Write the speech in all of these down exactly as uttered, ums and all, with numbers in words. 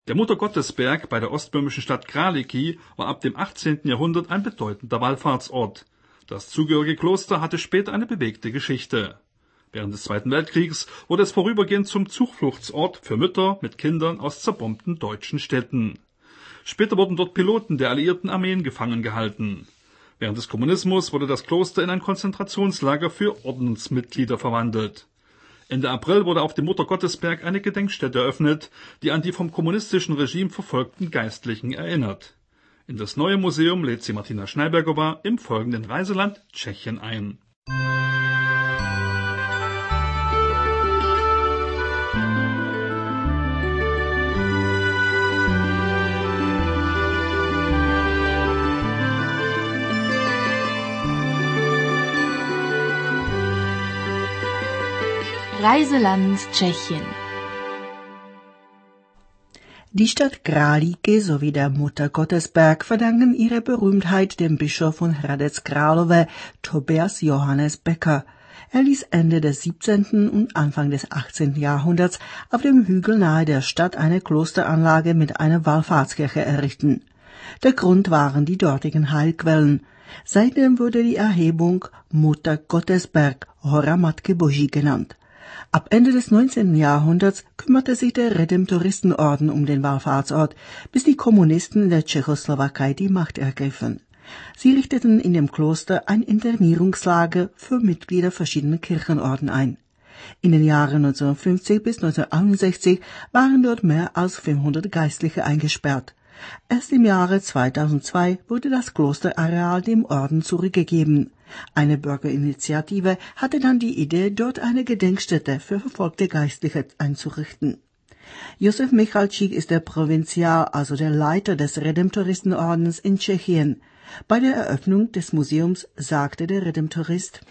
Der Muttergottesberg bei der ostböhmischen Stadt Kraliki war ab dem achtzehnten Jahrhundert ein bedeutender Wallfahrtsort. Das zugehörige Kloster hatte später eine bewegte Geschichte. Während des Zweiten Weltkriegs wurde es vorübergehend zum Zufluchtsort für Mütter mit Kindern aus zerbombten deutschen Städten. Später wurden dort Piloten der alliierten Armeen gefangen gehalten. Während des Kommunismus wurde das Kloster in ein Konzentrationslager für Ordensmitglieder verwandelt. Ende April wurde auf dem Muttergottesberg eine Gedenkstätte eröffnet, die an die vom kommunistischen Regime verfolgten Geistlichen erinnert. In das neue Museum lädt sie Martina Schneibergova im folgenden Reiseland Tschechien ein. Reiseland Tschechien. Die Stadt Kralíky sowie der Muttergottesberg verdanken ihre Berühmtheit dem Bischof von Hradec Králové, Tobias Johannes Becker. Er ließ Ende des siebzehnten und Anfang des achtzehnten Jahrhunderts auf dem Hügel nahe der Stadt eine Klosteranlage mit einer Wallfahrtskirche errichten. Der Grund waren die dortigen Heilquellen. Seitdem wurde die Erhebung Muttergottesberg, Hora Matky Boží genannt. Ab Ende des neunzehnten Jahrhunderts kümmerte sich der Redemptoristenorden um den Wallfahrtsort, bis die Kommunisten in der Tschechoslowakei die Macht ergriffen. Sie richteten in dem Kloster ein Internierungslager für Mitglieder verschiedener Kirchenorden ein. In den Jahren neunzehnhundertfünfzig bis neunzehnhunderteinundsechzig waren dort mehr als fünfhundert Geistliche eingesperrt. Erst im Jahre zweitausendzwei wurde das Klosterareal dem Orden zurückgegeben. Eine Bürgerinitiative hatte dann die Idee, dort eine Gedenkstätte für verfolgte Geistliche einzurichten. Josef Michalčík ist der Provinzial, also der Leiter des Redemptoristenordens in Tschechien. Bei der Eröffnung des Museums sagte der Redemptorist: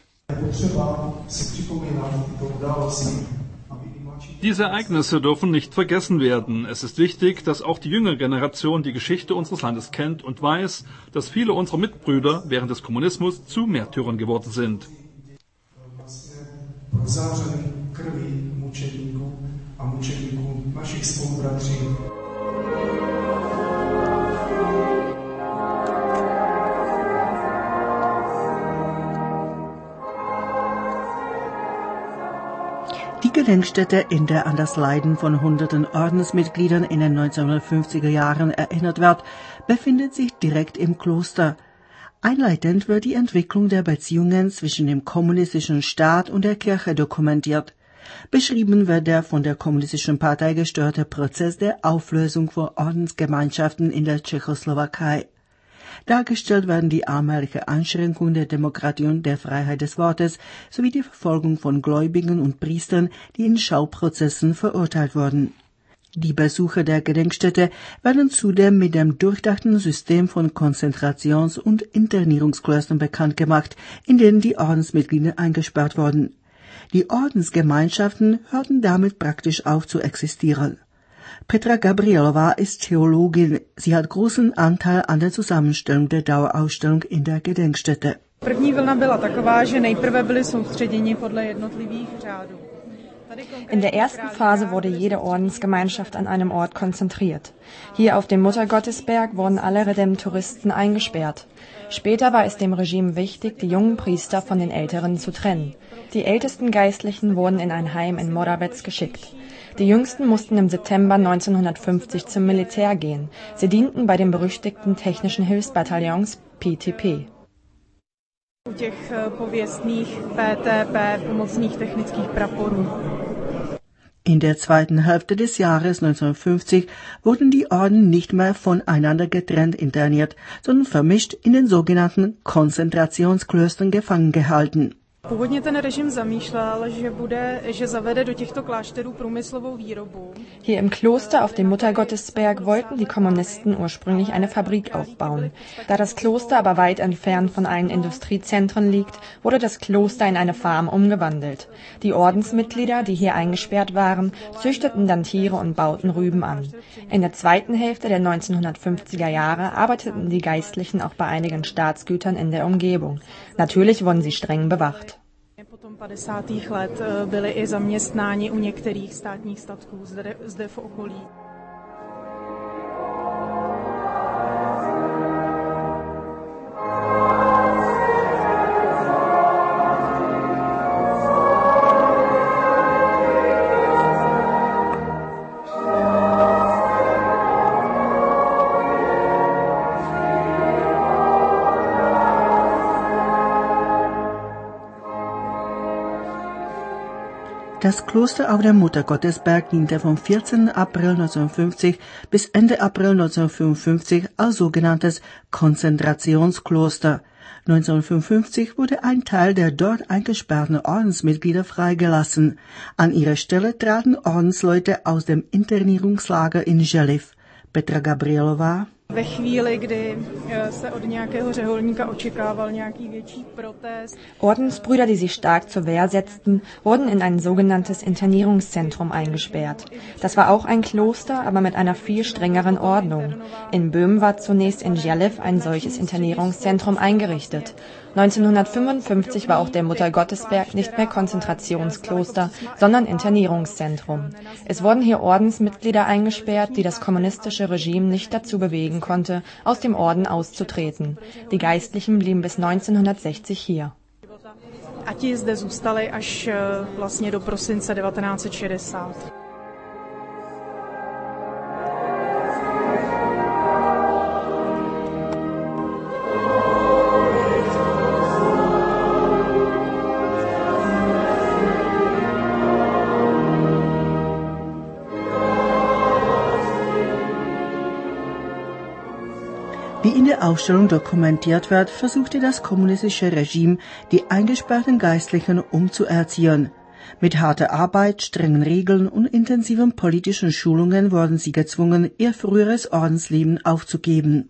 Diese Ereignisse dürfen nicht vergessen werden. Es ist wichtig, dass auch die jüngere Generation die Geschichte unseres Landes kennt und weiß, dass viele unserer Mitbrüder während des Kommunismus zu Märtyrern geworden sind. Die Gedenkstätte, in der an das Leiden von hunderten Ordensmitgliedern in den neunzehnhundertfünfziger Jahren erinnert wird, befindet sich direkt im Kloster. Einleitend wird die Entwicklung der Beziehungen zwischen dem kommunistischen Staat und der Kirche dokumentiert. Beschrieben wird der von der kommunistischen Partei gestörte Prozess der Auflösung von Ordensgemeinschaften in der Tschechoslowakei. Dargestellt werden die allmähliche Einschränkung der Demokratie und der Freiheit des Wortes sowie die Verfolgung von Gläubigen und Priestern, die in Schauprozessen verurteilt wurden. Die Besucher der Gedenkstätte werden zudem mit dem durchdachten System von Konzentrations- und Internierungsklöstern bekannt gemacht, in denen die Ordensmitglieder eingesperrt wurden. Die Ordensgemeinschaften hörten damit praktisch auf zu existieren. Petra Gabrielová ist Theologin. Sie hat großen Anteil an der Zusammenstellung der Dauerausstellung in der Gedenkstätte. První vlna byla taková, že nejprve byli soustředěni podle jednotlivých řádů. In der ersten Phase wurde jede Ordensgemeinschaft an einem Ort konzentriert. Hier auf dem Muttergottesberg wurden alle Redemptoristen eingesperrt. Später war es dem Regime wichtig, die jungen Priester von den Älteren zu trennen. Die ältesten Geistlichen wurden in ein Heim in Moravec geschickt. Die Jüngsten mussten im September neunzehnhundertfünfzig zum Militär gehen. Sie dienten bei den berüchtigten technischen Hilfsbataillons P T P. U těch pověstných P T P, pomocných technických praporů. In der zweiten Hälfte des Jahres neunzehnhundertfünfzig wurden die Orden nicht mehr voneinander getrennt interniert, sondern vermischt in den sogenannten Konzentrationsklöstern gefangen gehalten. Původně ten režim zamýšlel, že bude, že zavede do těchto klášterů průmyslovou výrobu. Hier im Kloster auf dem Muttergottesberg wollten die Kommunisten ursprünglich eine Fabrik aufbauen. Da das Kloster aber weit entfernt von allen Industriezentren liegt, wurde das Kloster in eine Farm umgewandelt. Die Ordensmitglieder, die hier eingesperrt waren, züchteten dann Tiere und bauten Rüben an. In der zweiten Hälfte der neunzehnhundertfünfziger Jahre arbeiteten die Geistlichen auch bei einigen Staatsgütern in der Umgebung. Natürlich wurden sie streng bewacht. Potom padesátých let byli i zaměstnáni u některých státních statků zde, zde v okolí. Das Kloster auf dem Muttergottesberg diente vom vierzehnten April neunzehnhundertfünfzig bis Ende April neunzehnhundertfünfundfünfzig als sogenanntes Konzentrationskloster. neunzehnhundertfünfundfünfzig wurde ein Teil der dort eingesperrten Ordensmitglieder freigelassen. An ihre Stelle traten Ordensleute aus dem Internierungslager in Želiv. Petra Gabrielová. Ve chvíli, kdy se od nějakého řeholníka očekával nějaký větší protest. Ordensbrüder, die sich stark zur Wehr setzten, wurden in ein sogenanntes Internierungszentrum eingesperrt. Das war auch ein Kloster, aber mit einer viel strengeren Ordnung. In Böhmen war zunächst in Želiv ein solches Internierungszentrum eingerichtet. neunzehnhundertfünfundfünfzig war auch der Muttergottesberg nicht mehr Konzentrationskloster, sondern Internierungszentrum. Es wurden hier Ordensmitglieder eingesperrt, die das kommunistische Regime nicht dazu bewegen konnte, aus dem Orden auszutreten. Die Geistlichen blieben bis neunzehnhundertsechzig hier. A ti zde zůstali až vlastně do prosince devatenáct set šedesát. Wie in der Ausstellung dokumentiert wird, versuchte das kommunistische Regime, die eingesperrten Geistlichen umzuerziehen. Mit harter Arbeit, strengen Regeln und intensiven politischen Schulungen wurden sie gezwungen, ihr früheres Ordensleben aufzugeben.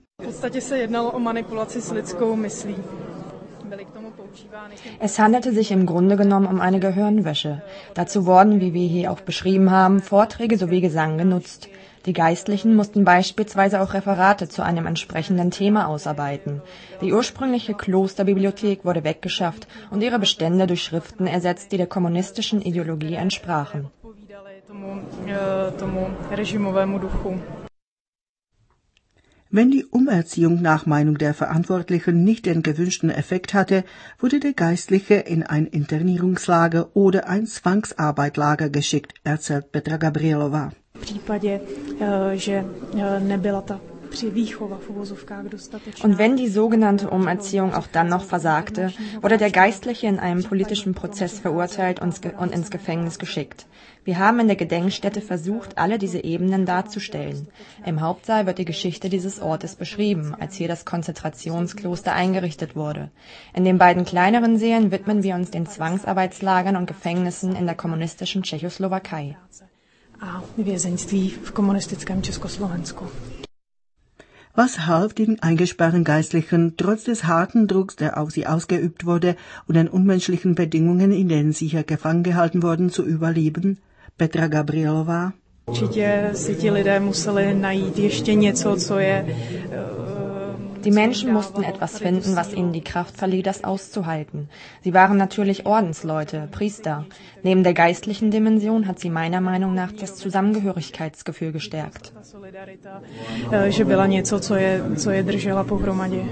Es handelte sich im Grunde genommen um eine Gehirnwäsche. Dazu wurden, wie wir hier auch beschrieben haben, Vorträge sowie Gesang genutzt. Die Geistlichen mussten beispielsweise auch Referate zu einem entsprechenden Thema ausarbeiten. Die ursprüngliche Klosterbibliothek wurde weggeschafft und ihre Bestände durch Schriften ersetzt, die der kommunistischen Ideologie entsprachen. Wenn die Umerziehung nach Meinung der Verantwortlichen nicht den gewünschten Effekt hatte, wurde der Geistliche in ein Internierungslager oder ein Zwangsarbeitlager geschickt, erzählt Petra Gabrielová. Und wenn die sogenannte Umerziehung auch dann noch versagte, wurde der Geistliche in einem politischen Prozess verurteilt und ins Gefängnis geschickt. Wir haben in der Gedenkstätte versucht, alle diese Ebenen darzustellen. Im Hauptsaal wird die Geschichte dieses Ortes beschrieben, als hier das Konzentrationskloster eingerichtet wurde. In den beiden kleineren Sälen widmen wir uns den Zwangsarbeitslagern und Gefängnissen in der kommunistischen Tschechoslowakei. A vězeňství v komunistickém Československu. Was half den eingesperrten Geistlichen, trotz des harten Drucks, der auf sie ausgeübt wurde, und den unmenschlichen Bedingungen, in denen sie hier gefangen gehalten wurden, zu überleben? Petra Gabrielová. Určitě si ti lidé museli najít ještě něco, co je. Die Menschen mussten etwas finden, was ihnen die Kraft verlieh, das auszuhalten. Sie waren natürlich Ordensleute, Priester. Neben der geistlichen Dimension hat sie meiner Meinung nach das Zusammengehörigkeitsgefühl gestärkt. Že byla něco, co je, co je držela pohromadě.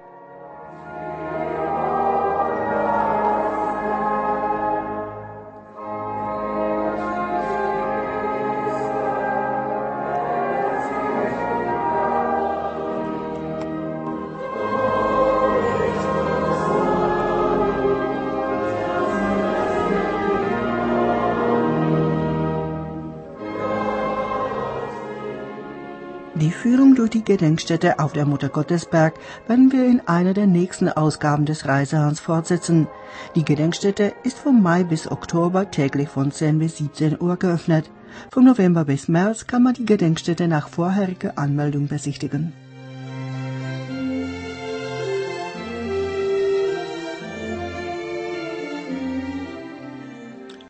Die Führung durch die Gedenkstätte auf der Muttergottesberg werden wir in einer der nächsten Ausgaben des Reisehahns fortsetzen. Die Gedenkstätte ist vom Mai bis Oktober täglich von zehn bis siebzehn Uhr geöffnet. Vom November bis März kann man die Gedenkstätte nach vorheriger Anmeldung besichtigen.